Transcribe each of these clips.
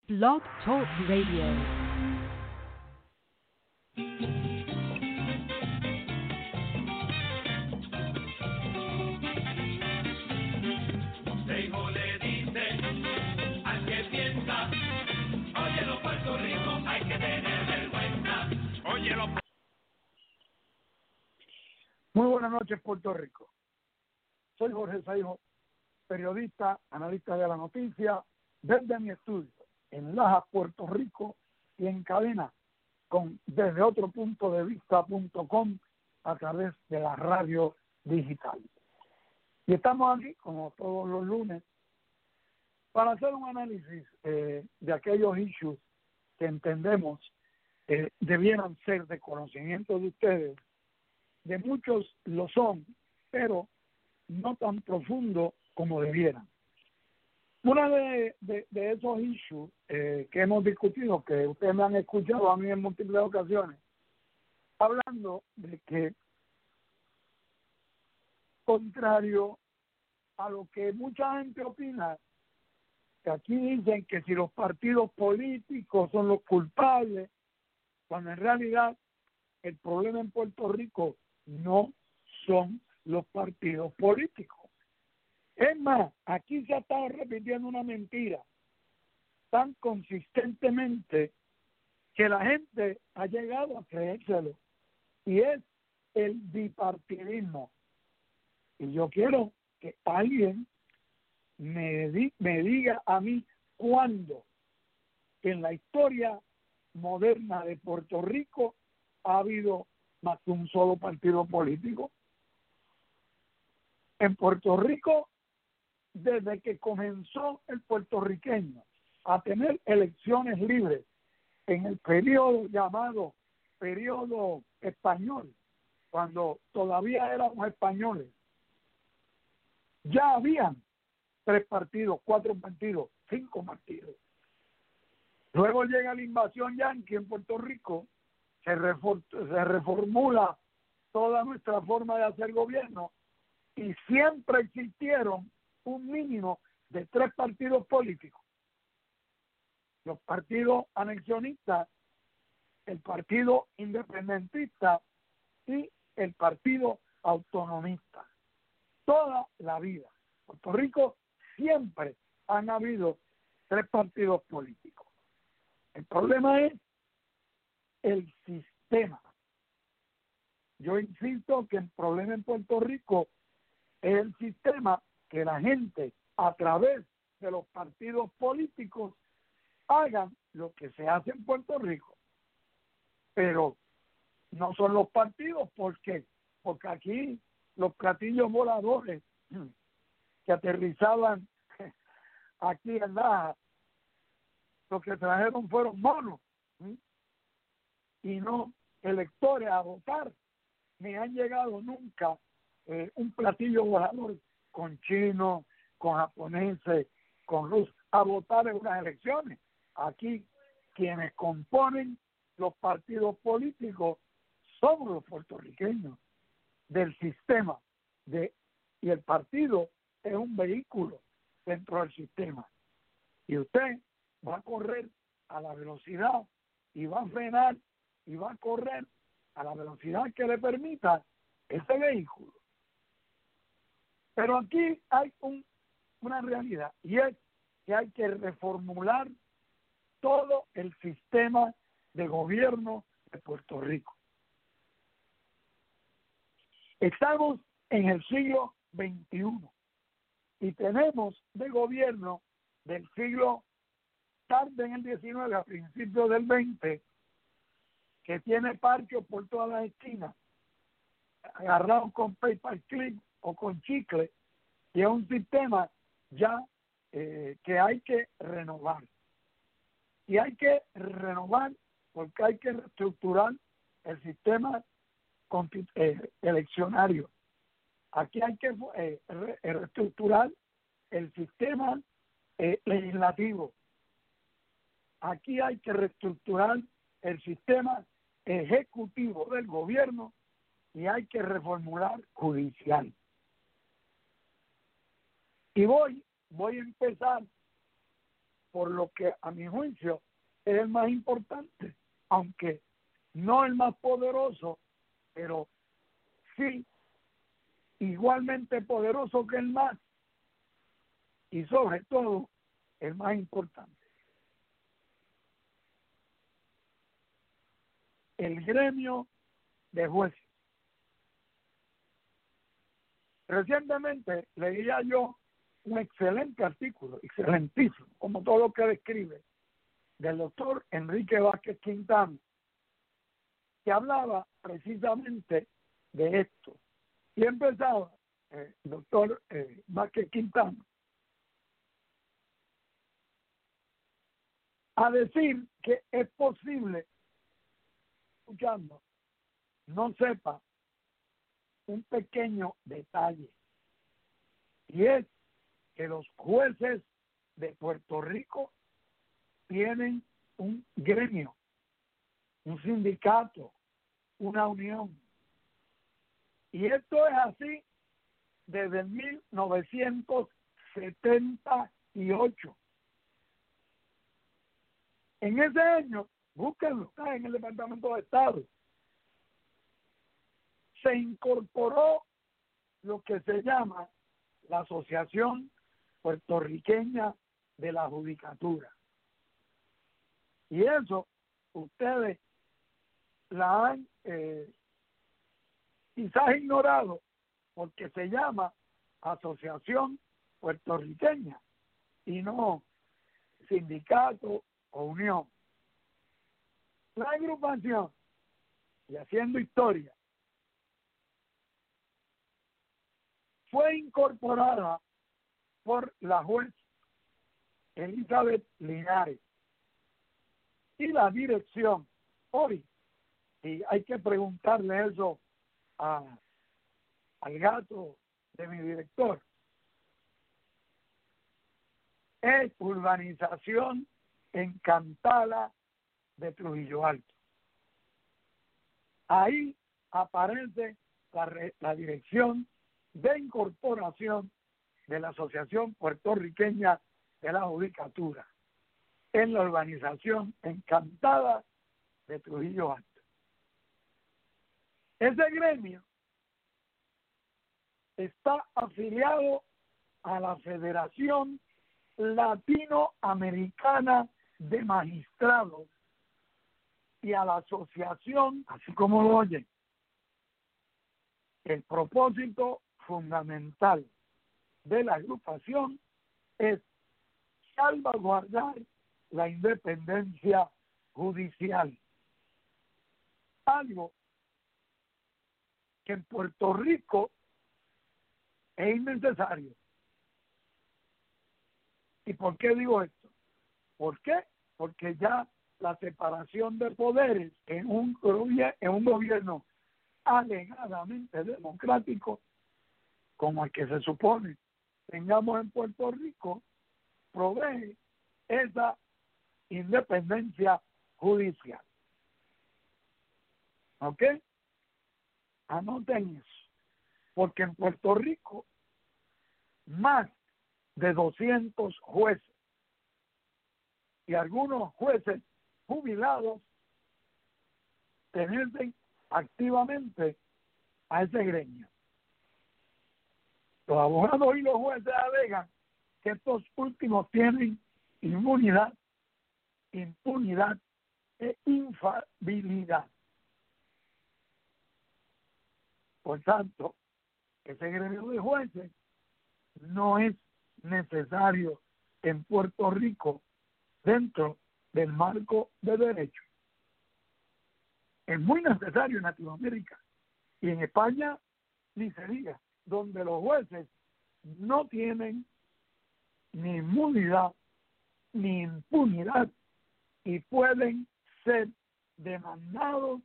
Blog Talk Radio. Muy buenas noches, Puerto Rico. Soy Jorge Saijo, periodista, analista de la noticia, desde mi estudio en Laja, Puerto Rico, y en cadena con desde otro punto de vista.com a través de la radio digital. Y estamos aquí, como todos los lunes, para hacer un análisis de aquellos issues que entendemos debieran ser de conocimiento de ustedes. De muchos lo son, pero no tan profundo como debieran. Una de esos issues que hemos discutido, que ustedes me han escuchado a mí en múltiples ocasiones, hablando de que, contrario a lo que mucha gente opina, que aquí dicen que si los partidos políticos son los culpables, cuando en realidad el problema en Puerto Rico no son los partidos políticos. Es más, aquí se ha estado repitiendo una mentira tan consistentemente que la gente ha llegado a creérselo, y es el bipartidismo. Y yo quiero que alguien me diga a mí cuándo en la historia moderna de Puerto Rico ha habido más que un solo partido político. En Puerto Rico, desde que comenzó el puertorriqueño a tener elecciones libres en el periodo llamado periodo español, cuando todavía éramos españoles, ya habían 3 partidos, 4 partidos, 5 partidos. Luego llega la invasión yanqui en Puerto Rico, se reformula toda nuestra forma de hacer gobierno, y siempre existieron un mínimo de 3 partidos políticos: los partidos anexionistas, el partido independentista y el partido autonomista. Toda la vida, en Puerto Rico siempre han habido 3 partidos políticos. El problema es el sistema. Yo insisto que el problema en Puerto Rico es el sistema, que la gente, a través de los partidos políticos, hagan lo que se hace en Puerto Rico. Pero no son los partidos. ¿Por qué? Porque aquí los platillos voladores que aterrizaban aquí en Laja, lo que trajeron fueron monos, y no electores a votar. Ni han llegado nunca un platillo volador con chinos, con japoneses, con rusos, a votar en unas elecciones. Aquí quienes componen los partidos políticos somos los puertorriqueños del sistema, y el partido es un vehículo dentro del sistema. Y usted va a correr a la velocidad y va a frenar y va a correr a la velocidad que le permita ese vehículo. Pero aquí hay una realidad, y es que hay que reformular todo el sistema de gobierno de Puerto Rico. Estamos en el siglo XXI y tenemos de gobierno del siglo tarde en el 19 a principios del 20, que tiene parchos por todas las esquinas, agarrados con paper clip o con chicle, y es un sistema ya que hay que renovar. Y hay que renovar porque hay que reestructurar el sistema eleccionario. Aquí hay que reestructurar el sistema legislativo. Aquí hay que reestructurar el sistema ejecutivo del gobierno, y hay que reformular judicial. Y voy a empezar por lo que a mi juicio es el más importante, aunque no el más poderoso, pero sí igualmente poderoso que el más, y sobre todo el más importante. El gremio de jueces. Recientemente leía yo un excelente artículo, excelentísimo, como todo lo que describe, del doctor Enrique Vázquez Quintana, que hablaba precisamente de esto. Y empezaba el doctor Vázquez Quintana a decir que es posible, escuchando, no sepa un pequeño detalle, y es que los jueces de Puerto Rico tienen un gremio, un sindicato, una unión. Y esto es así desde 1978. En ese año, búsquenlo, está en el Departamento de Estado, se incorporó lo que se llama la Asociación Puertorriqueña de la Judicatura. Y eso ustedes la han quizás ignorado porque se llama Asociación Puertorriqueña y no sindicato o unión. La agrupación, y haciendo historia, fue incorporada por la juez Elizabeth Linares y la dirección hoy, y hay que preguntarle eso al gato de mi director, es Urbanización Encantada de Trujillo Alto. Ahí aparece la dirección de incorporación de la Asociación Puertorriqueña de la Judicatura en la Urbanización Encantada de Trujillo Alto. Ese gremio está afiliado a la Federación Latinoamericana de Magistrados y a la asociación, así como lo oyen. El propósito fundamental de la agrupación es salvaguardar la independencia judicial, algo que en Puerto Rico es innecesario. ¿Y por qué digo esto? ¿Por qué? Porque ya la separación de poderes en un gobierno alegadamente democrático, como el que se supone tengamos en Puerto Rico, provee esa independencia judicial. ¿Ok? Anoten eso, porque en Puerto Rico más de 200 jueces y algunos jueces jubilados pertenecen activamente a ese gremio. Los abogados y los jueces alegan que estos últimos tienen inmunidad, impunidad e infalibilidad. Por tanto, ese gremio de jueces no es necesario en Puerto Rico dentro del marco de derecho. Es muy necesario en Latinoamérica y en España ni se diga, donde los jueces no tienen ni inmunidad ni impunidad y pueden ser demandados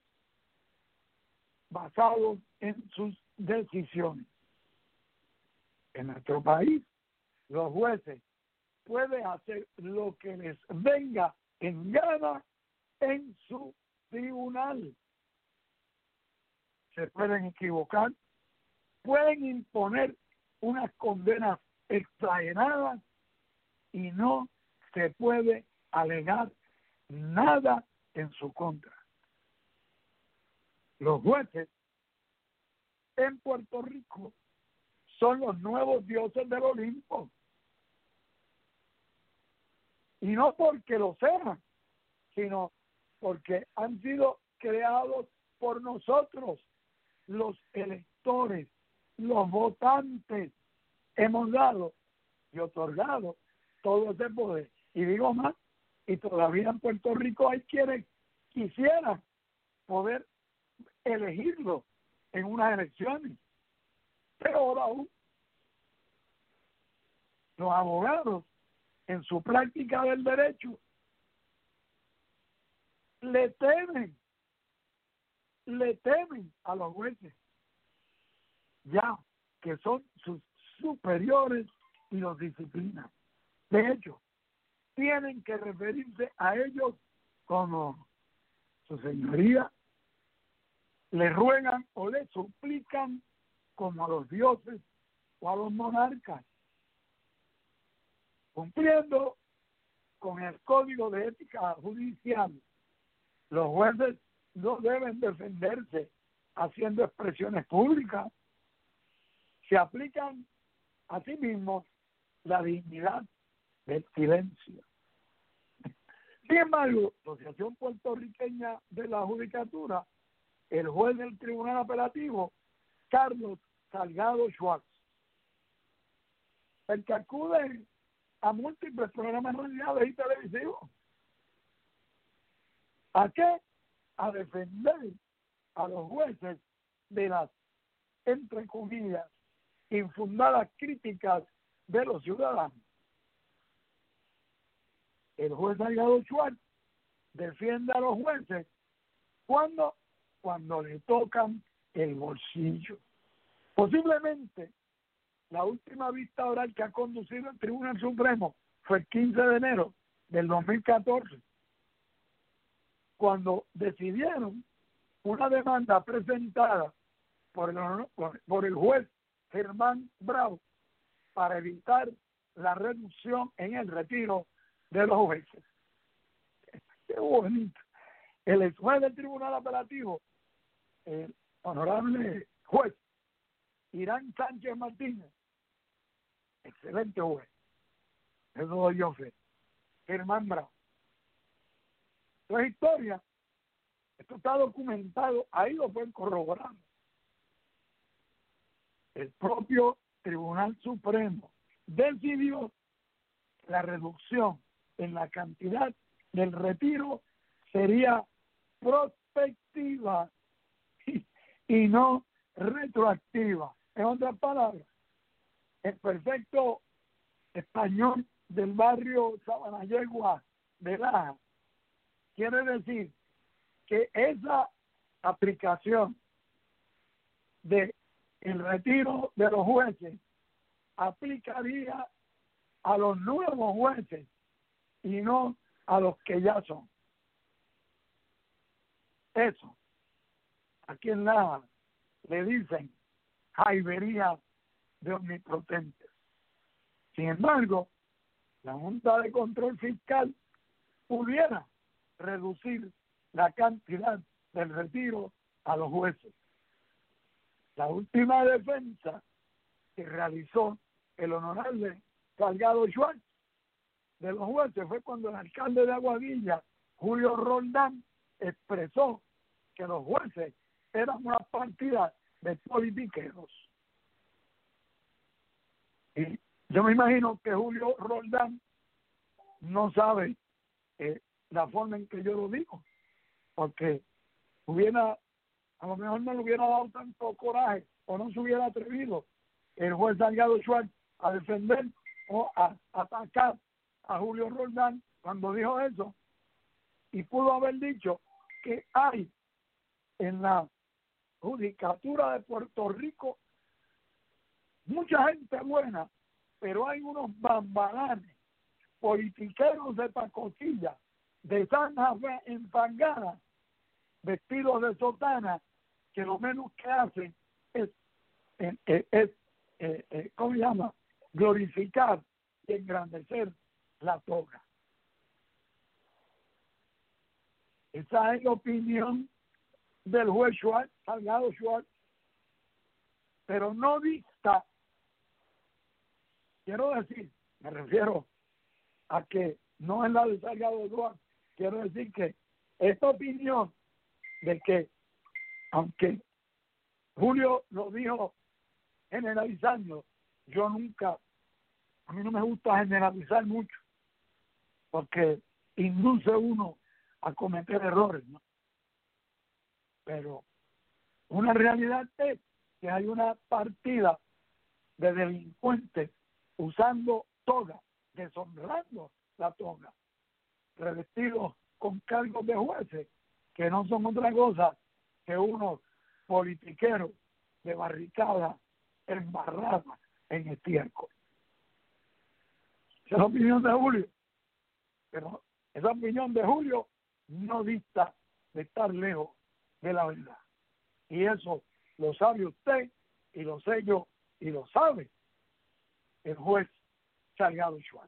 basados en sus decisiones. En nuestro país, los jueces pueden hacer lo que les venga en gana en su tribunal. Se pueden equivocar, pueden imponer unas condenas exageradas y no se puede alegar nada en su contra. Los jueces en Puerto Rico son los nuevos dioses del Olimpo. Y no porque lo sean, sino porque han sido creados por nosotros, los electores, los votantes. Hemos dado y otorgado todo ese poder. Y digo más, y todavía en Puerto Rico hay quienes quisieran poder elegirlo en unas elecciones. Pero ahora aún, los abogados, en su práctica del derecho, le temen a los jueces, ya que son sus superiores y los disciplinan. De hecho, tienen que referirse a ellos como su señoría, le ruegan o le suplican como a los dioses o a los monarcas, cumpliendo con el Código de Ética Judicial. Los jueces no deben defenderse haciendo expresiones públicas. Se aplican a sí mismos la dignidad del silencio. Sin embargo, la Asociación Puertorriqueña de la Judicatura, el juez del Tribunal Apelativo, Carlos Salgado Schwartz, el que acude a múltiples programas radiales y televisivos. ¿A qué? A defender a los jueces de las, entre comillas, infundadas críticas de los ciudadanos. El juez Salgado Schwartz defiende a los jueces cuando le tocan el bolsillo. Posiblemente la última vista oral que ha conducido el Tribunal Supremo fue el 15 de enero del 2014, cuando decidieron una demanda presentada por el juez Germán Bravo para evitar la reducción en el retiro de los jueces. Qué bonito. El ex juez del Tribunal Apelativo, el honorable juez Irán Sánchez Martínez, excelente juez, eso doy yo fe, Germán Bravo. Esto es historia, esto está documentado, ahí lo pueden corroborar. El propio Tribunal Supremo decidió la reducción en la cantidad del retiro sería prospectiva y no retroactiva. En otras palabras, el perfecto español del barrio Sabanayegua de Laja quiere decir que esa aplicación de el retiro de los jueces aplicaría a los nuevos jueces y no a los que ya son. Eso, aquí en Laja le dicen jaibería de omnipotentes. Sin embargo, la Junta de Control Fiscal pudiera reducir la cantidad del retiro a los jueces. La última defensa que realizó el honorable Salgado Schwartz de los jueces fue cuando el alcalde de Aguadilla, Julio Roldán, expresó que los jueces eran una partida de politiqueros. Y yo me imagino que Julio Roldán no sabe la forma en que yo lo digo, porque a lo mejor no le hubiera dado tanto coraje o no se hubiera atrevido el juez Salgado Schwartz a defender o a atacar a Julio Roldán cuando dijo eso, y pudo haber dicho que hay en la Judicatura de Puerto Rico mucha gente buena, pero hay unos bambalanes, politiqueros de pacotilla, de zanjas enfangadas, vestidos de sotana, que lo menos que hacen es ¿cómo se llama? Glorificar y engrandecer la toga. Esa es la opinión del juez Schwartz, Salgado Schwartz, pero no dicta. Quiero decir, me refiero a que no es la de Salgado Schwartz, quiero decir que esta opinión de que, aunque Julio lo dijo generalizando, yo nunca, a mí no me gusta generalizar mucho, porque induce uno a cometer errores, ¿no? Pero una realidad es que hay una partida de delincuentes usando toga, deshonrando la toga, revestidos con cargos de jueces, que no son otra cosa que unos politiqueros de barricada embarrada en estiércol. Esa es la opinión de Julio, pero esa opinión de Julio no dista de estar lejos de la verdad. Y eso lo sabe usted, y lo sé yo, y lo sabe el juez Salgado Schwartz.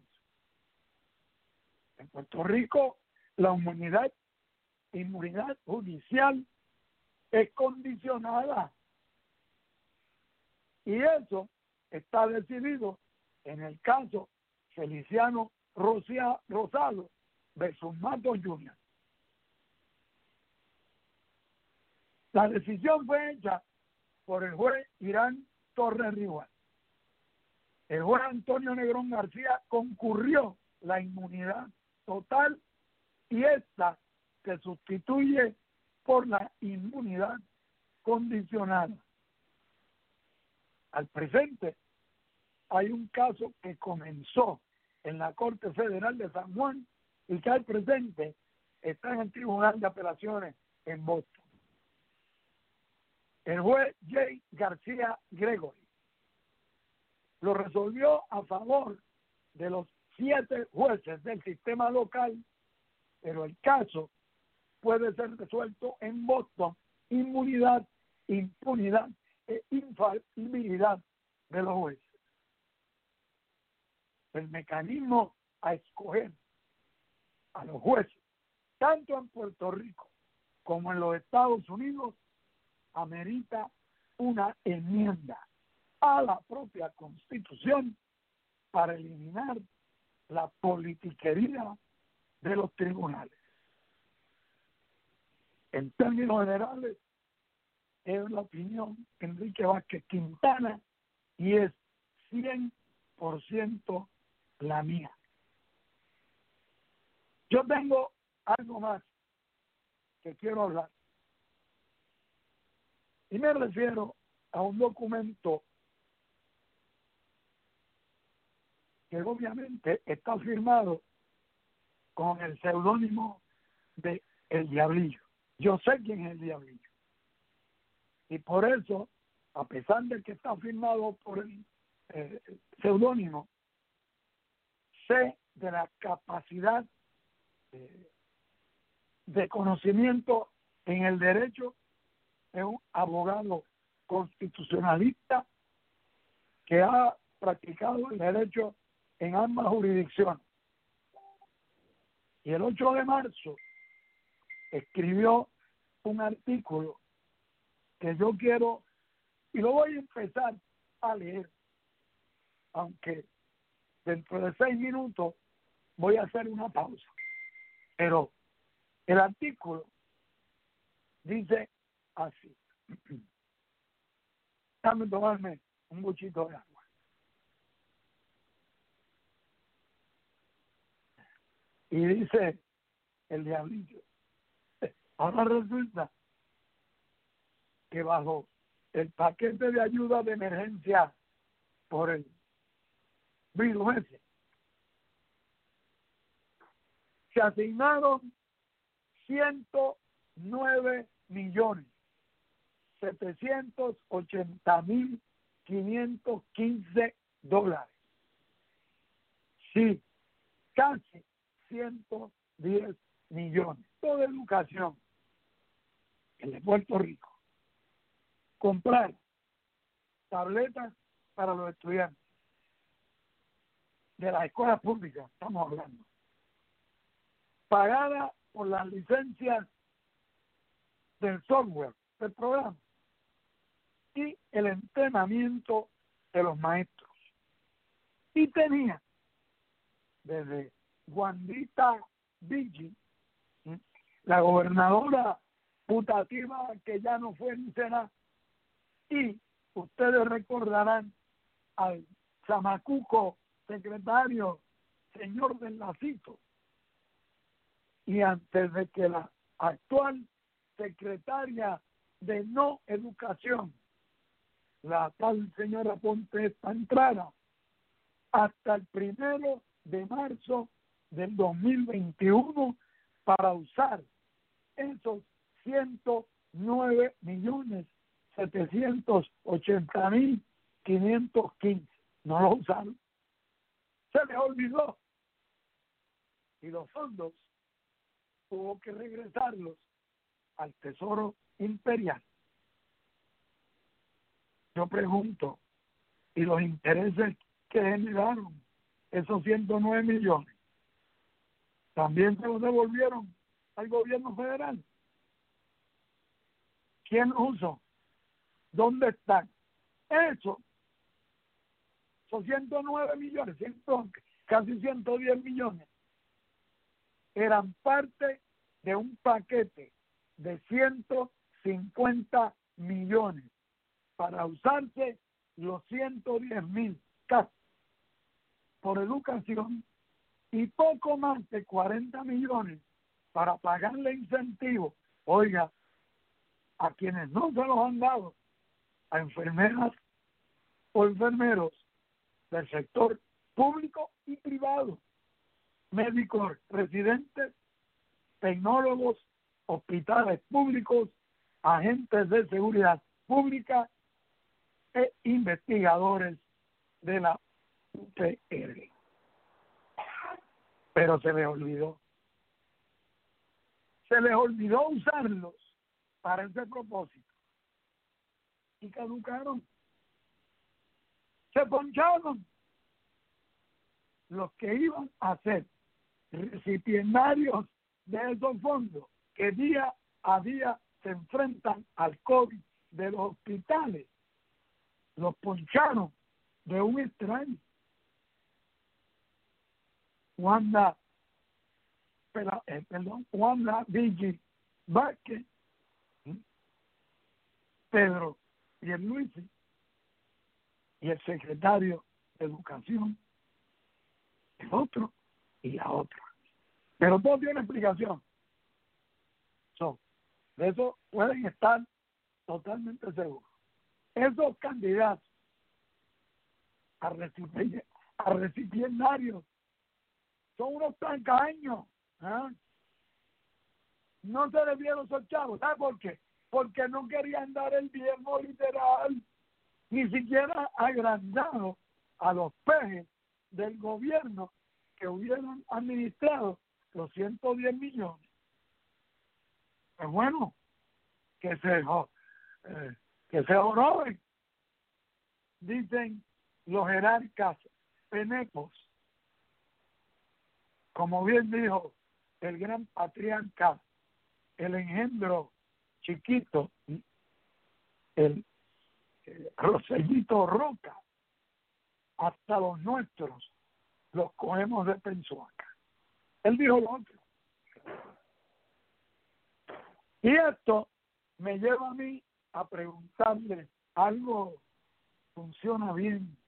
En Puerto Rico, la inmunidad judicial es condicionada. Y eso está decidido en el caso Feliciano Rosado versus Matos Jr. La decisión fue hecha por el juez Irán Torres Rigual. El juez Antonio Negrón García concurrió la inmunidad total y esta se sustituye por la inmunidad condicional. Al presente hay un caso que comenzó en la Corte Federal de San Juan y que al presente está en el Tribunal de Apelaciones en Boston. El juez J. García Gregory lo resolvió a favor de los 7 jueces del sistema local, pero el caso puede ser resuelto en Boston, inmunidad, impunidad e infalibilidad de los jueces. El mecanismo a escoger a los jueces, tanto en Puerto Rico como en los Estados Unidos, amerita una enmienda a la propia Constitución para eliminar la politiquería de los tribunales. En términos generales, es la opinión de Enrique Vázquez Quintana y es 100% la mía. Yo tengo algo más que quiero hablar. Y me refiero a un documento que obviamente está firmado con el seudónimo de El Diablillo. Yo sé quién es El Diablillo. Y por eso, a pesar de que está firmado por el seudónimo, sé de la capacidad de conocimiento en el derecho. Es un abogado constitucionalista que ha practicado el derecho en ambas jurisdicciones. Y el 8 de marzo escribió un artículo que yo quiero, y lo voy a empezar a leer, aunque dentro de 6 minutos voy a hacer una pausa. Pero el artículo dice así. Déjame tomarme un buchito de agua. Y dice El Diablillo, ahora resulta que bajo el paquete de ayuda de emergencia por el virus ese, se asignaron 109.780.515 dólares. Sí, casi 110 millones. Toda educación en de Puerto Rico. Comprar tabletas para los estudiantes de las escuelas públicas, estamos hablando. Pagada por las licencias del software, del programa, y el entrenamiento de los maestros. Y tenía desde Wandita Vigi, la gobernadora putativa que ya no fue ni será, y ustedes recordarán al chamacuco secretario señor del Lacito, y antes de que la actual secretaria de No Educación, la tal señora Ponte, entrara hasta el 1 de marzo del 2021 para usar esos 109.780.515. No lo usaron. Se les olvidó. Y los fondos hubo que regresarlos al Tesoro Imperial. Yo pregunto, ¿y los intereses que generaron esos 109 millones también se los devolvieron al gobierno federal? ¿Quién los usó? ¿Dónde están? Esos 109 millones, casi 110 millones, eran parte de un paquete de 150 millones para usarse los 110.000 casi por educación y poco más de 40 millones para pagarle incentivos, oiga, a quienes no se los han dado, a enfermeras o enfermeros del sector público y privado, médicos residentes, tecnólogos, hospitales públicos, agentes de seguridad pública e investigadores de la UPR. Pero se les olvidó. Se les olvidó usarlos para ese propósito. Y caducaron. Se poncharon. Los que iban a ser recipiendarios de esos fondos, que día a día se enfrentan al COVID de los hospitales, los poncharon de un extraño. Wanda Vigi Vázquez, Pedro Pierluisi y el secretario de Educación, el otro y la otra. Pero todo tiene explicación. De eso pueden estar totalmente seguros. Esos candidatos a recipiendarios son unos tacaños. ¿Eh? No se les dieron esos chavos. ¿Sabes por qué? Porque no querían dar el diezmo literal, ni siquiera agrandado a los pejes del gobierno que hubieran administrado los 110 millones. Pues bueno, que se oroben, dicen los jerarcas penecos, como bien dijo el gran patriarca, el engendro chiquito, el Rosellito Roca, hasta los nuestros los cogemos de pensuaca. Él dijo lo otro. Y esto me lleva a mí a preguntarle, ¿algo funciona bien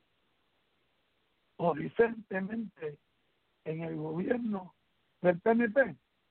o decentemente en el gobierno del PNP?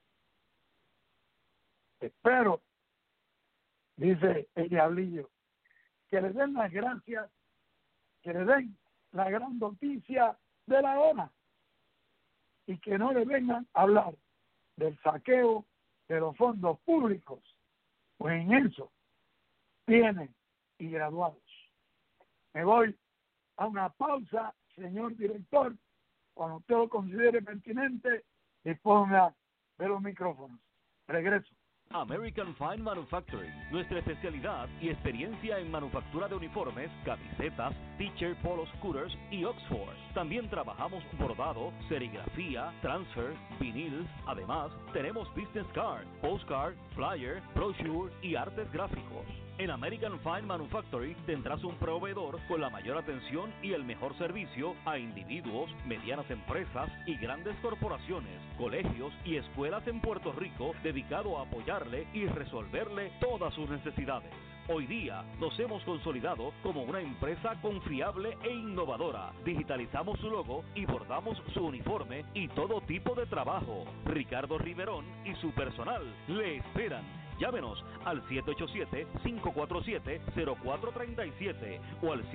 Espero, dice el diablillo, que le den las gracias, que le den la gran noticia de la hora y que no le vengan a hablar del saqueo de los fondos públicos, pues en eso tienen y graduados. Me voy a una pausa, señor director, cuando usted lo considere pertinente, disponga de los micrófonos. Regreso. American Fine Manufacturing, nuestra especialidad y experiencia en manufactura de uniformes, camisetas, Teacher Polo Scooters y Oxford. También trabajamos bordado, serigrafía, transfer, vinil. Además, tenemos business card, postcard, flyer, brochure y artes gráficos. En American Fine Manufacturing tendrás un proveedor con la mayor atención y el mejor servicio a individuos, medianas empresas y grandes corporaciones, colegios y escuelas en Puerto Rico, dedicado a apoyarle y resolverle todas sus necesidades. Hoy día nos hemos consolidado como una empresa confiable e innovadora. Digitalizamos su logo y bordamos su uniforme y todo tipo de trabajo. Ricardo Riverón y su personal le esperan. Llámenos al 787-547-0437 o al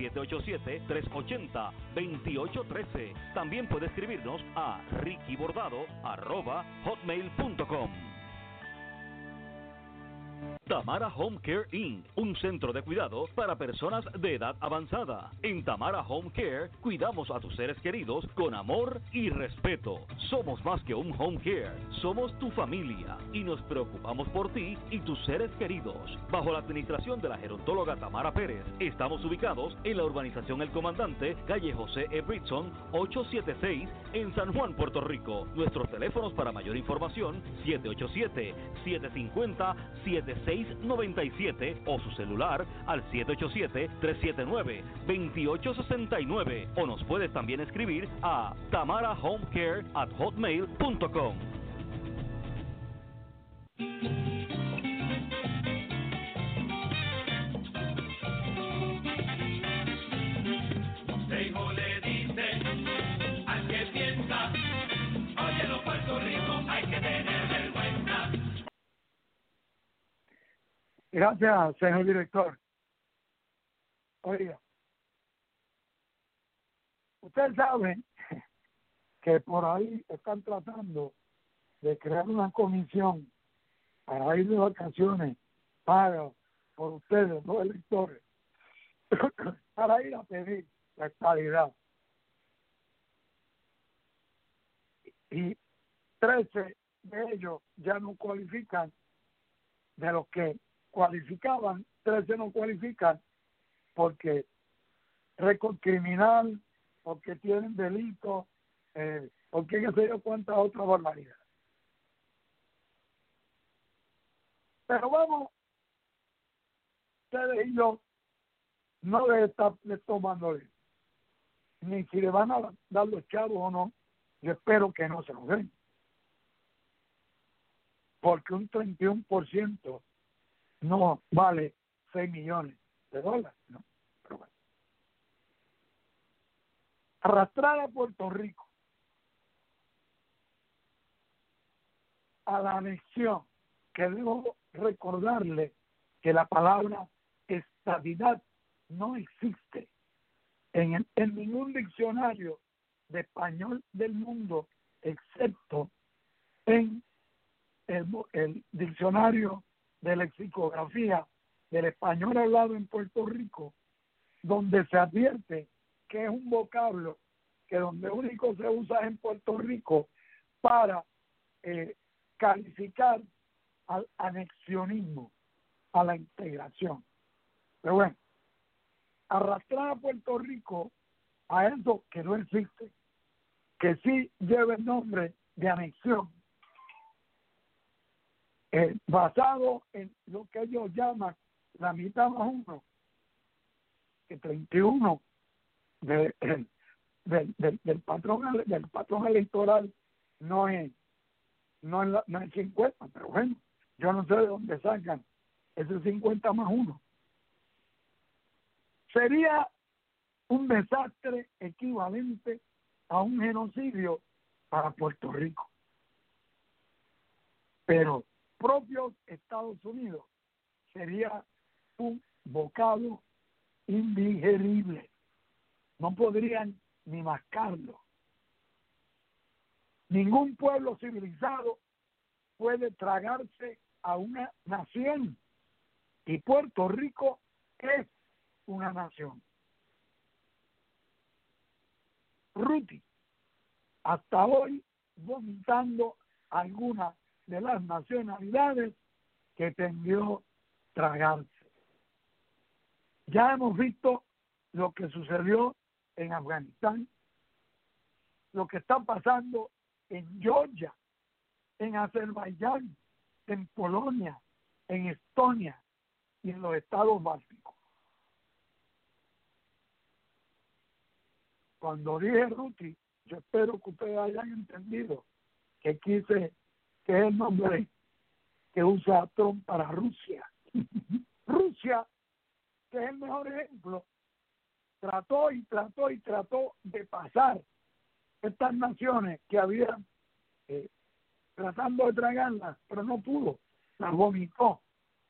787-380-2813. También puede escribirnos a rickybordado@hotmail.com. Tamara Home Care Inc., un centro de cuidado para personas de edad avanzada. En Tamara Home Care cuidamos a tus seres queridos con amor y respeto. Somos más que un home care, somos tu familia y nos preocupamos por ti y tus seres queridos. Bajo la administración de la gerontóloga Tamara Pérez, estamos ubicados en la urbanización El Comandante, calle José E. Britson, 876, en San Juan, Puerto Rico. Nuestros teléfonos para mayor información, 787-750-7697 o su celular al 787-379-2869 o nos puedes también escribir a tamarahomecare@hotmail.com. Montejo le dice al que piensa, oye, los Puerto Rico hay que tener vergüenza. Gracias, señor director. Oiga, ustedes saben que por ahí están tratando de crear una comisión para ir de vacaciones pagas por ustedes, los electores, para ir a pedir la estabilidad. Y 13 de ellos ya no cualifican. De los que cualificaban, 13 no cualifican porque récord criminal, porque tienen delitos, porque qué sé yo cuántas otras barbaridades. Pero vamos, ustedes y yo no les están tomándole ni si le van a dar los chavos o no. Yo espero que no se los den, porque un 31% no vale 6 millones de dólares, ¿no? Pero bueno. Arrastrar a Puerto Rico a la anexión, que debo recordarle que la palabra estabilidad no existe en ningún diccionario de español del mundo, excepto en el diccionario de lexicografía del español hablado en Puerto Rico, donde se advierte que es un vocablo que donde único se usa en Puerto Rico para calificar al anexionismo, a la integración. Pero bueno, arrastrar a Puerto Rico a eso que no existe, que sí lleva el nombre de anexión, basado en lo que ellos llaman la mitad más uno, que 31 del patrón electoral no es 50, pero bueno, yo no sé de dónde sacan ese 50 más uno. Sería un desastre equivalente a un genocidio para Puerto Rico. Pero propios Estados Unidos sería un bocado indigerible. No podrían ni mascarlo. Ningún pueblo civilizado puede tragarse a una nación, y Puerto Rico es una nación. Ruti, hasta hoy vomitando algunas de las nacionalidades que tendió tragarse. Ya hemos visto lo que sucedió en Afganistán, lo que está pasando en Georgia, en Azerbaiyán, en Polonia, en Estonia y en los estados bálticos. Cuando dije Ruti, yo espero que ustedes hayan entendido que quise que es el nombre que usa Trump para Rusia. Rusia, que es el mejor ejemplo, trató de pasar estas naciones que habían tratando de tragarlas, pero no pudo, las vomitó.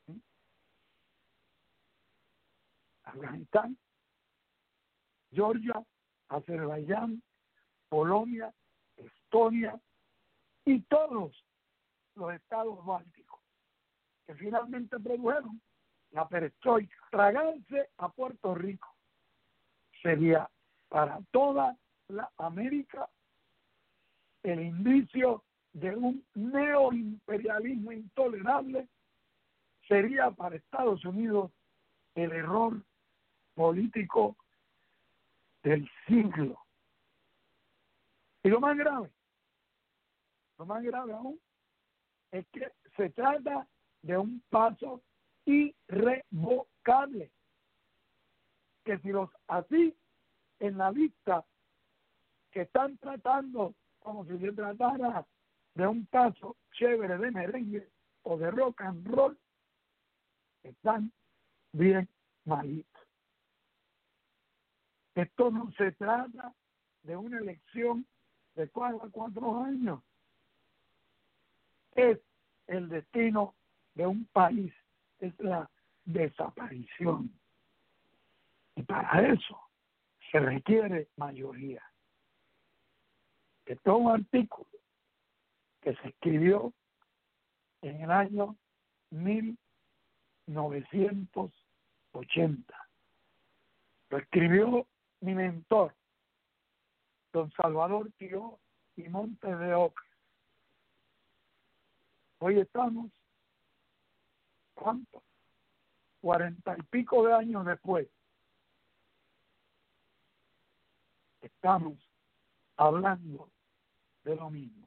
Afganistán, Georgia, Azerbaiyán, Polonia, Estonia y todos los estados bálticos, que finalmente produjeron la perestroika. Tragarse a Puerto Rico sería para toda la América el indicio de un neoimperialismo intolerable, sería para Estados Unidos el error político del siglo. Y lo más grave aún, es que se trata de un paso irrevocable, que si los así en la lista que están tratando como si se tratara de un paso chévere de merengue o de rock and roll, están bien malitos. Esto no se trata de una elección de 4 años. Es el destino de un país, es la desaparición. Y para eso se requiere mayoría. Este es un artículo que se escribió en el año 1980. Lo escribió mi mentor, don Salvador Tío y Montes de Oca. Hoy estamos, ¿cuánto? 40 y pico de años después. Estamos hablando de lo mismo.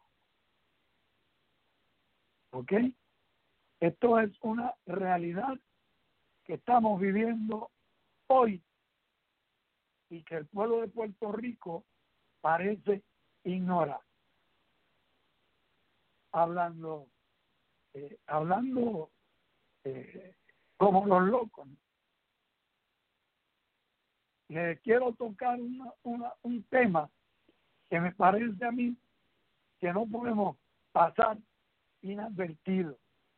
¿Ok? Esto es una realidad que estamos viviendo hoy y que el pueblo de Puerto Rico parece ignorar. Hablando como los locos. Quiero tocar un tema que me parece a mí que no podemos pasar inadvertido,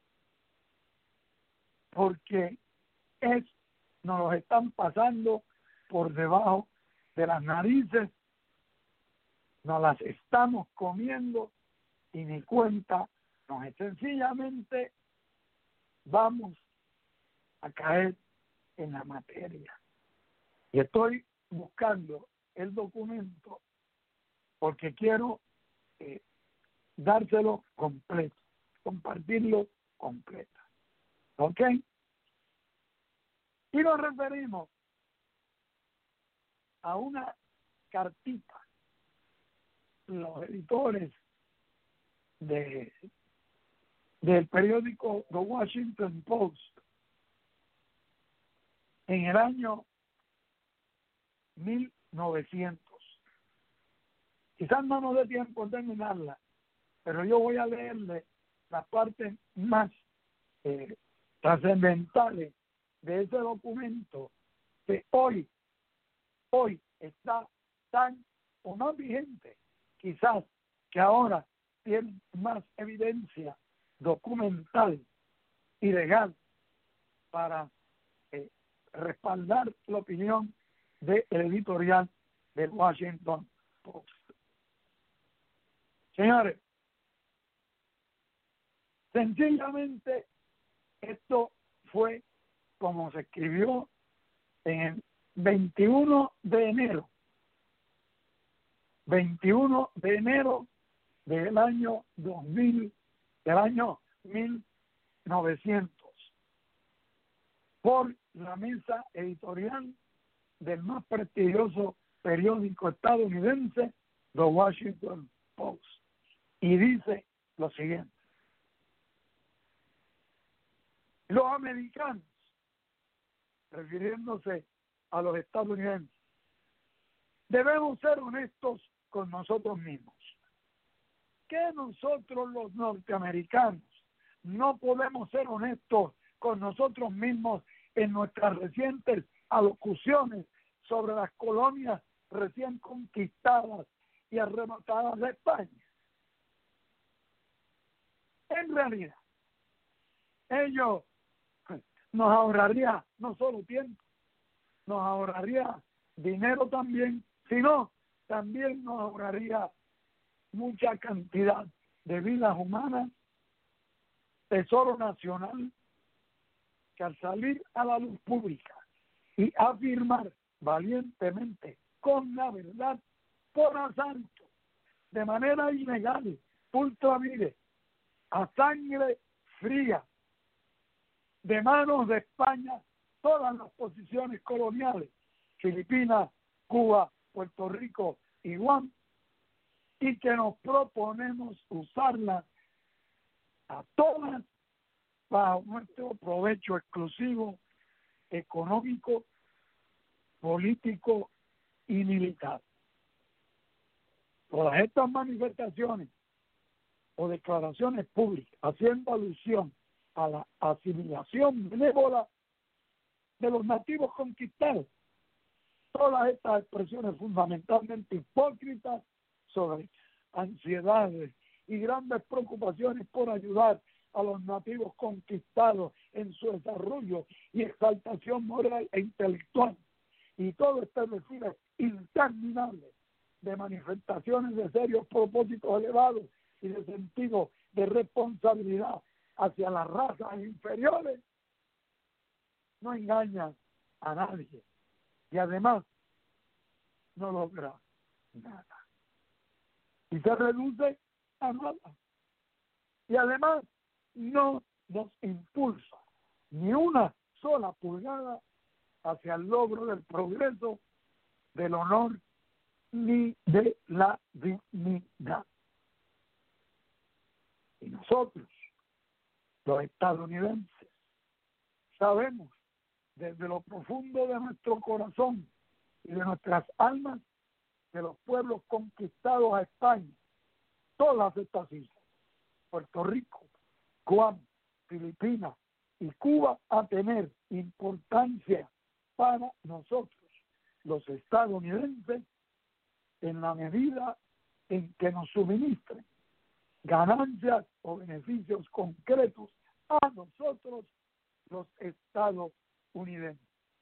porque nos los están pasando por debajo de las narices, nos las estamos comiendo y ni cuenta, sencillamente vamos a caer en la materia. Y estoy buscando el documento porque quiero dárselo completo, compartirlo completo. ¿Ok? Y nos referimos a una cartita, los editores del periódico The Washington Post en el año 1900. Quizás no nos dé tiempo de terminarla, pero yo voy a leerle las partes más trascendentales de ese documento que hoy está tan o más vigente, quizás que ahora tiene más evidencia documental y legal para respaldar la opinión del editorial del Washington Post. Señores, sencillamente esto fue como se escribió en el 21 de enero del año 2000, del año 1900, por la mesa editorial del más prestigioso periódico estadounidense, The Washington Post, y dice lo siguiente: los americanos, refiriéndose a los estadounidenses, debemos ser honestos con nosotros mismos. Que nosotros los norteamericanos no podemos ser honestos con nosotros mismos en nuestras recientes alocuciones sobre las colonias recién conquistadas y arrebatadas de España. En realidad, ello nos ahorraría no solo tiempo, nos ahorraría dinero también, sino también nos ahorraría mucha cantidad de vidas humanas, tesoro nacional, que al salir a la luz pública y afirmar valientemente con la verdad por asalto, de manera ilegal, ultra vires, a sangre fría, de manos de España, todas las posiciones coloniales, Filipinas, Cuba, Puerto Rico y Guam, y que nos proponemos usarlas a todas bajo nuestro provecho exclusivo, económico, político y militar. Todas estas manifestaciones o declaraciones públicas haciendo alusión a la asimilación benévola de los nativos conquistados, todas estas expresiones fundamentalmente hipócritas sobre ansiedades y grandes preocupaciones por ayudar a los nativos conquistados en su desarrollo y exaltación moral e intelectual, y todo este desfile interminable de manifestaciones de serios propósitos elevados y de sentido de responsabilidad hacia las razas inferiores, no engaña a nadie y además no logra nada y se reduce a nada, y además no nos impulsa ni una sola pulgada hacia el logro del progreso, del honor ni de la dignidad. Y nosotros, los estadounidenses, sabemos desde lo profundo de nuestro corazón y de nuestras almas que los pueblos conquistados a España, todas estas islas, Puerto Rico, Guam, Filipinas y Cuba, a tener importancia para nosotros, los estadounidenses, en la medida en que nos suministren ganancias o beneficios concretos a nosotros, los estadounidenses.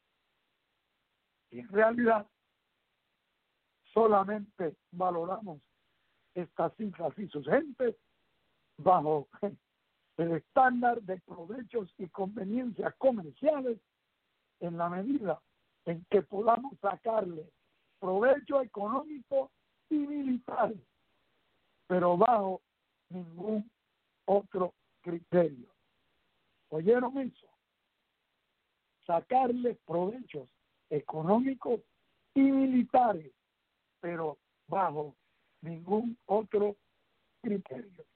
Y en realidad, solamente valoramos estas cifras y sus gentes bajo el estándar de provechos y conveniencias comerciales, en la medida en que podamos sacarle provecho económico y militar, pero bajo ningún otro criterio. ¿Oyeron eso? Sacarle provechos económicos y militares, pero bajo ningún otro criterio.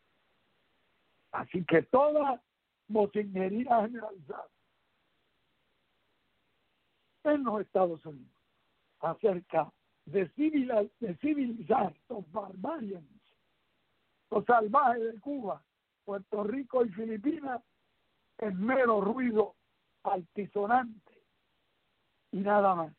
Así que toda vocería generalizada en los Estados Unidos acerca de civilizar los barbarians, los salvajes de Cuba, Puerto Rico y Filipinas, es mero ruido altisonante y nada más.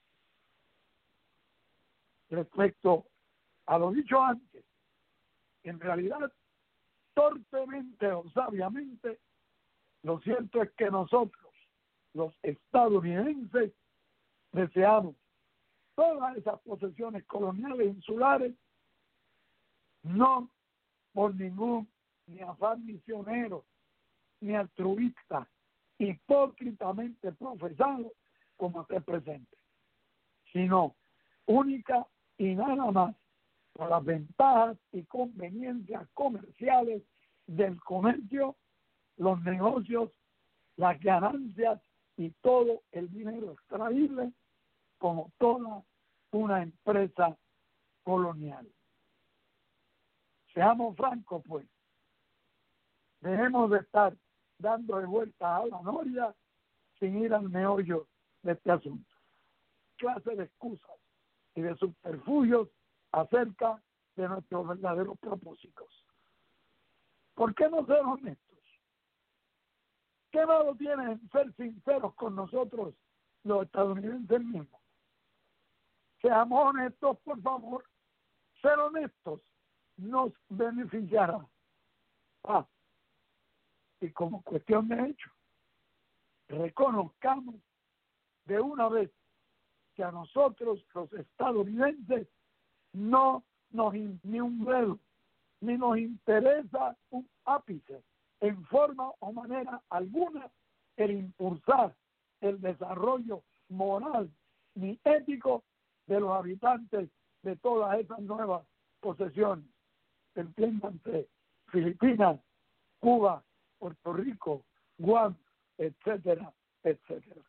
Respecto a lo dicho antes, en realidad, torpemente o sabiamente, lo cierto es que nosotros, los estadounidenses, deseamos todas esas posesiones coloniales insulares, no por ningún ni afán misionero, ni altruista, hipócritamente profesado como se presente, sino única y nada más por las ventajas y conveniencias comerciales del comercio, los negocios, las ganancias y todo el dinero extraíble como toda una empresa colonial. Seamos francos, pues. Dejemos de estar dando de vuelta a la noria sin ir al meollo de este asunto. Clase de excusas y de subterfugios acerca de nuestros verdaderos propósitos. ¿Por qué no ser honestos? ¿Qué malo tiene en ser sinceros con nosotros los estadounidenses mismos? Seamos honestos, por favor. Ser honestos nos beneficiará. Y como cuestión de hecho, reconozcamos de una vez que a nosotros los estadounidenses no nos ni un dedo, ni nos interesa un ápice en forma o manera alguna el impulsar el desarrollo moral ni ético de los habitantes de todas esas nuevas posesiones. Entiéndanse, Filipinas, Cuba, Puerto Rico, Guam, etcétera, etcétera.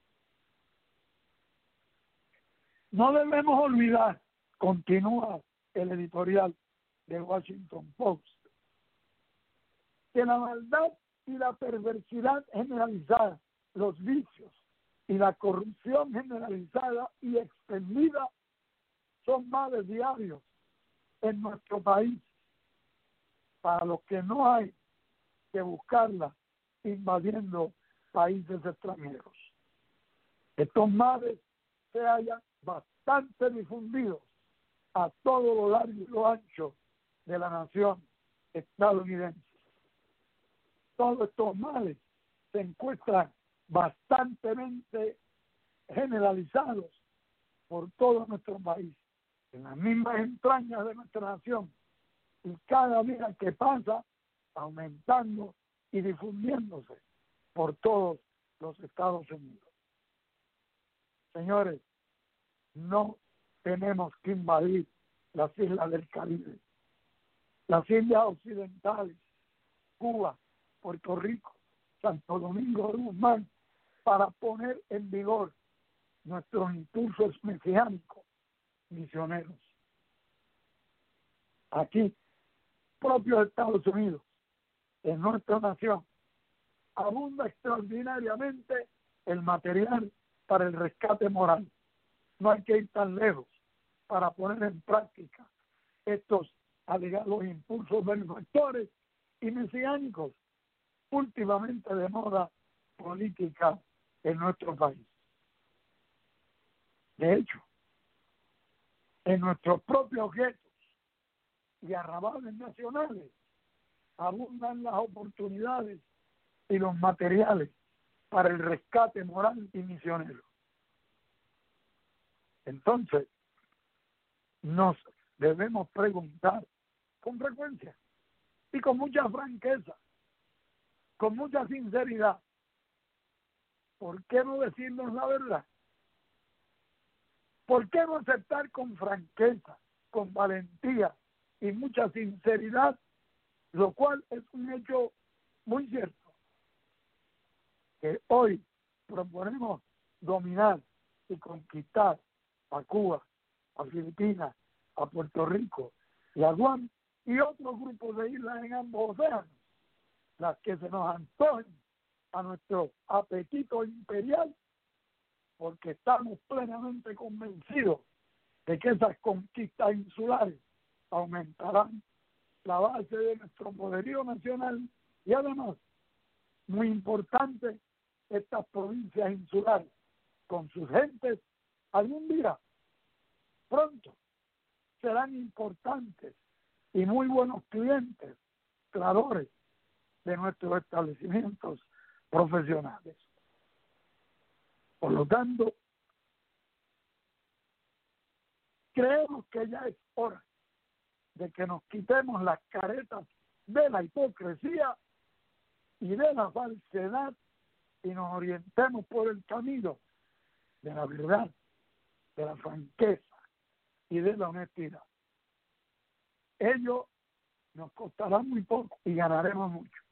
No debemos olvidar, continúa el editorial de Washington Post, que la maldad y la perversidad generalizada, los vicios y la corrupción generalizada y extendida son males diarios en nuestro país, para los que no hay que buscarla invadiendo países extranjeros. Estos males se hallan bastante difundidos a todo lo largo y lo ancho de la nación estadounidense. Todos estos males se encuentran bastantemente generalizados por todo nuestro país, en las mismas entrañas de nuestra nación, y cada día que pasa aumentando y difundiéndose por todos los Estados Unidos. Señores, no tenemos que invadir las islas del Caribe, las islas occidentales, Cuba, Puerto Rico, Santo Domingo de Guzmán, para poner en vigor nuestros impulsos mesiánicos misioneros. Aquí, propios Estados Unidos, en nuestra nación, abunda extraordinariamente el material para el rescate moral. No hay que ir tan lejos para poner en práctica estos alegados impulsos benefactores y mesiánicos últimamente de moda política en nuestro país. De hecho, en nuestros propios guetos y arrabales nacionales abundan las oportunidades y los materiales para el rescate moral y misionero. Entonces, nos debemos preguntar con frecuencia y con mucha franqueza, con mucha sinceridad, ¿por qué no decirnos la verdad? ¿Por qué no aceptar con franqueza, con valentía y mucha sinceridad, lo cual es un hecho muy cierto, que hoy proponemos dominar y conquistar a Cuba, a Filipinas, a Puerto Rico y a Guam y otros grupos de islas en ambos océanos, las que se nos antojen a nuestro apetito imperial, porque estamos plenamente convencidos de que esas conquistas insulares aumentarán la base de nuestro poderío nacional y además, muy importante, estas provincias insulares con sus gentes algún día, pronto, serán importantes y muy buenos clientes, creadores de nuestros establecimientos profesionales. Por lo tanto, creemos que ya es hora de que nos quitemos las caretas de la hipocresía y de la falsedad y nos orientemos por el camino de la verdad, de la franqueza y de la honestidad. Ello nos costará muy poco y ganaremos mucho.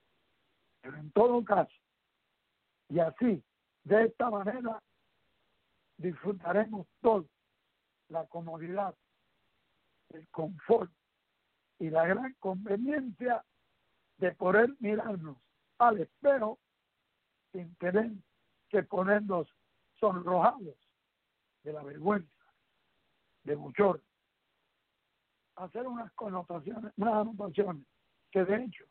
Pero en todo caso, y así, de esta manera, disfrutaremos todos la comodidad, el confort y la gran conveniencia de poder mirarnos al espejo sin tener que ponernos sonrojados de la vergüenza, de bochorno. Hacer unas anotaciones que de hecho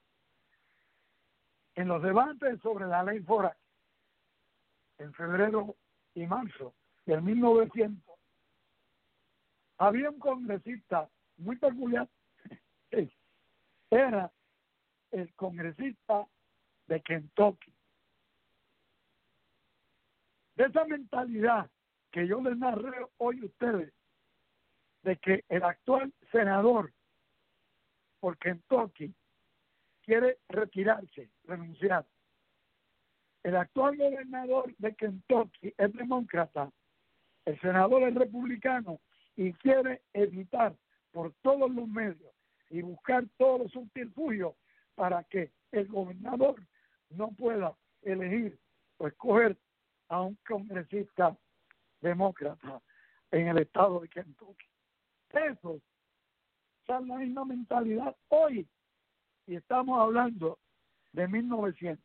en los debates sobre la ley foral en febrero y marzo del 1900 había un congresista muy peculiar. Era el congresista de Kentucky. De esa mentalidad que yo les narré hoy a ustedes, de que el actual senador por Kentucky quiere retirarse, renunciar. El actual gobernador de Kentucky es demócrata, el senador es republicano y quiere evitar por todos los medios y buscar todos los subterfugios para que el gobernador no pueda elegir o escoger a un congresista demócrata en el estado de Kentucky. Eso es la misma mentalidad hoy y estamos hablando de 1900.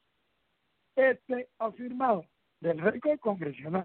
Afirmado del récord congresional.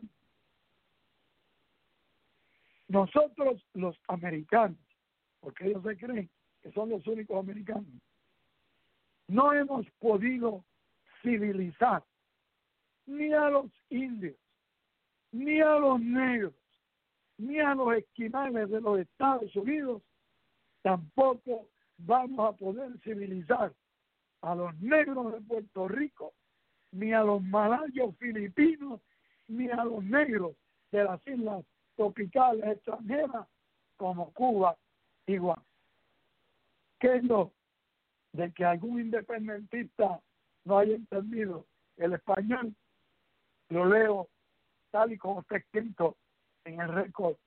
Nosotros los americanos, porque ellos se creen que son los únicos americanos, no hemos podido civilizar ni a los indios, ni a los negros, ni a los esquimales de los Estados Unidos. Tampoco vamos a poder civilizar a los negros de Puerto Rico, ni a los malayos filipinos, ni a los negros de las islas tropicales extranjeras como Cuba y Guam. ¿Qué es lo de que algún independentista no haya entendido el español? Lo leo tal y como está escrito en el récord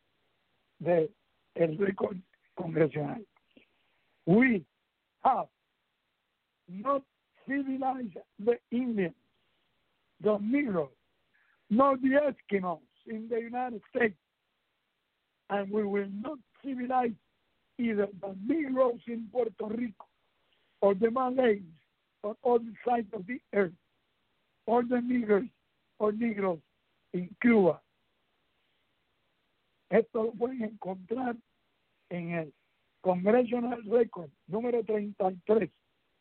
congresional. We have not civilized the Indians, the Negroes, nor the Eskimos in the United States, and we will not civilize either the Negroes in Puerto Rico or the Malays on other sides of the earth, or the Negroes in Cuba. Esto lo pueden encontrar en el Congressional Record número 33,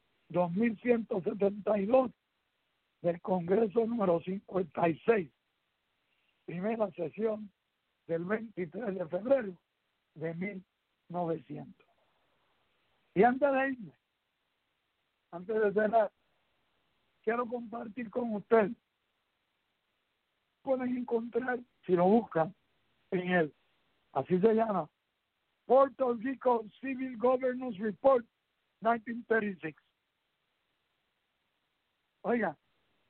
2172 del Congreso número 56, primera sesión del 23 de febrero de 1900. Y antes de irme, antes de cerrar, quiero compartir con ustedes. Pueden encontrar, si lo buscan, en él, así se llama, Puerto Rico Civil Governance Report 1936. Oiga,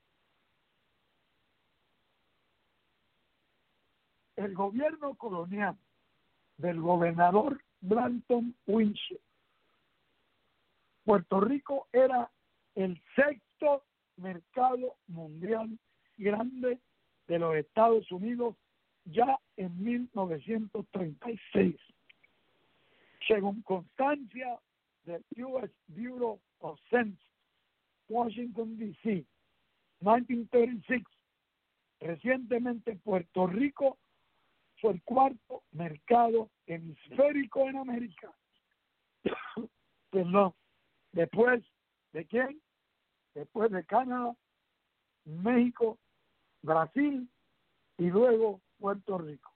el gobierno colonial del gobernador Blanton Winship, Puerto Rico era el sexto mercado mundial grande de los Estados Unidos ya en 1936. Según constancia del U.S. Bureau of Census, Washington, D.C., 1936, recientemente Puerto Rico fue el cuarto mercado hemisférico en América. Perdón, ¿después de quién? Después de Canadá, México, Brasil y luego Puerto Rico.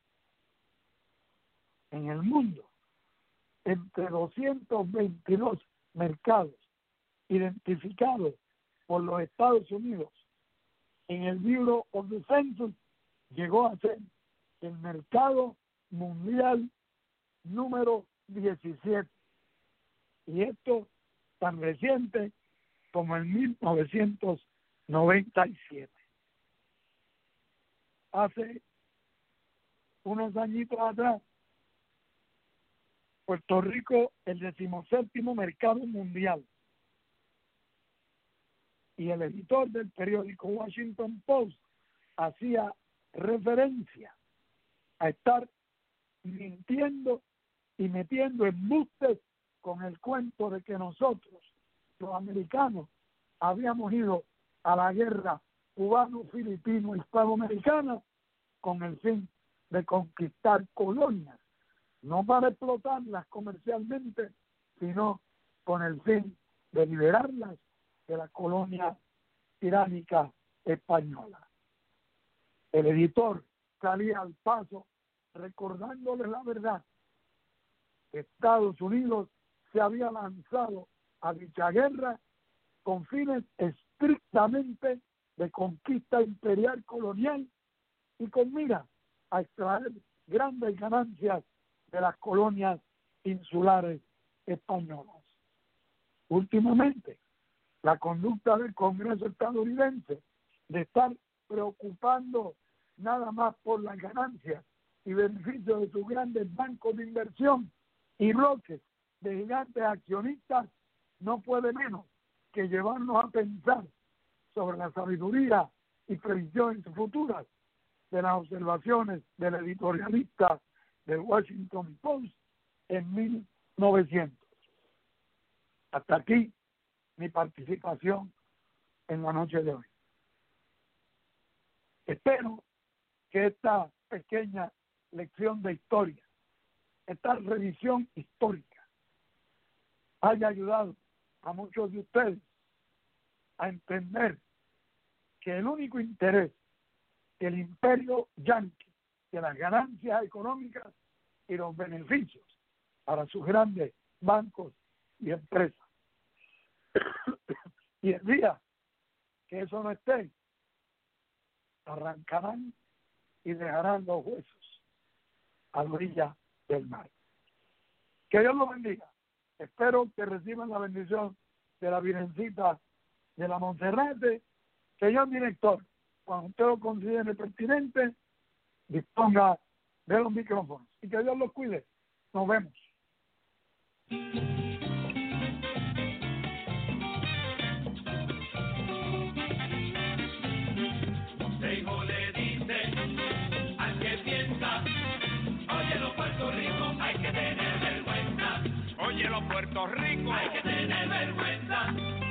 En el mundo, entre 222 mercados identificados por los Estados Unidos en el Bureau of the Census, llegó a ser el mercado mundial número 17. Y esto tan reciente como en 1997. Hace unos añitos atrás, Puerto Rico, el 17º mercado mundial. Y el editor del periódico Washington Post hacía referencia a estar mintiendo y metiendo embustes con el cuento de que nosotros, los americanos, habíamos ido a la guerra cubano-filipino-hispanoamericana con el fin de conquistar colonias, no para explotarlas comercialmente, sino con el fin de liberarlas de la colonia tiránica española. El editor salía al paso recordándoles la verdad. Estados Unidos se había lanzado a dicha guerra con fines estrictamente de conquista imperial colonial y con mira a extraer grandes ganancias de las colonias insulares españolas. Últimamente, la conducta del Congreso estadounidense de estar preocupando nada más por las ganancias y beneficios de sus grandes bancos de inversión y bloques de gigantes accionistas no puede menos que llevarnos a pensar sobre la sabiduría y previsiones futuras de las observaciones del editorialista del Washington Post en 1900. Hasta aquí mi participación en la noche de hoy. Espero que esta pequeña lección de historia, esta revisión histórica, haya ayudado a muchos de ustedes a entender que el único interés del imperio yanqui, de las ganancias económicas y los beneficios para sus grandes bancos y empresas. Y el día que eso no esté, arrancarán y dejarán los huesos a la orilla del mar. Que Dios los bendiga. Espero que reciban la bendición de la Virgencita de la Monserrate. Señor director, cuando usted lo considere pertinente, disponga de los micrófonos. Y que Dios los cuide. Nos vemos. Montejo le dice al que piensa, óyelo Puerto Rico, hay que tener vergüenza. Óyelo Puerto Rico, hay que tener vergüenza.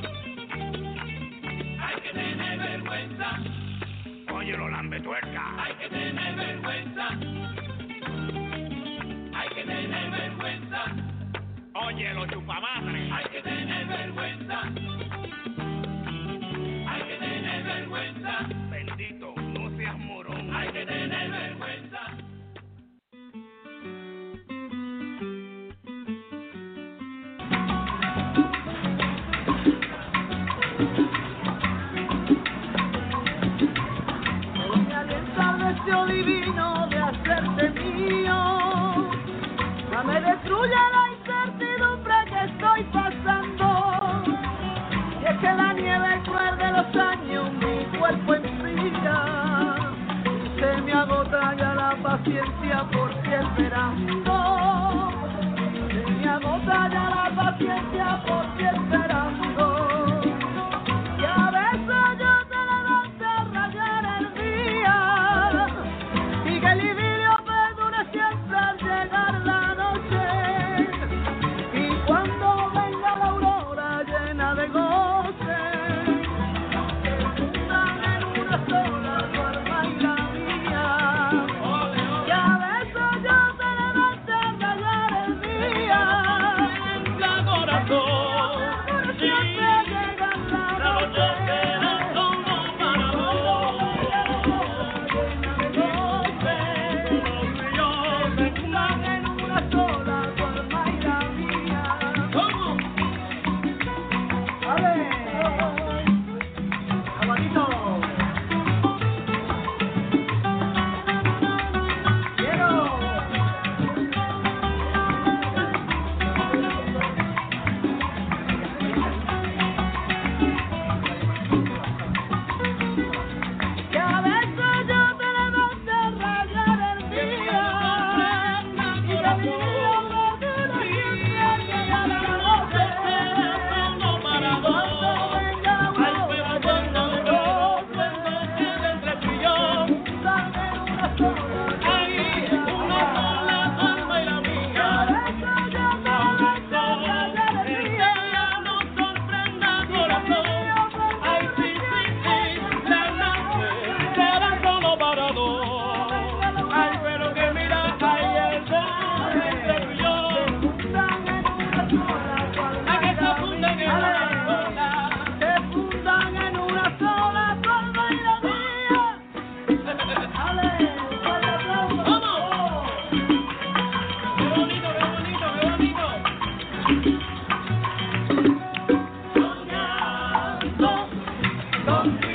Hay que tener vergüenza. Óyelo lambetuerca, hay que tener vergüenza. Hay que tener vergüenza. Óyelo chupamadre, hay que tener vergüenza. Hay que tener vergüenza. Bendito, no seas morón. Hay que tener vergüenza. Me alienta el deseo divino de hacerte mío. No me destruya la incertidumbre que estoy pasando. Y es que la nieve cruel de los años mi cuerpo enfría. Se me agota ya la paciencia por ti esperando. Se me agota ya la paciencia por ti esperando. Y a veces yo te levanto a rayar el día. Y que el idilio perdure siempre al llegar la noche. Y cuando venga la aurora llena de goce, que fundan en una sola tu alma y la mía. Y a veces yo te levanto a rayar el día. Venga corazón. Rico.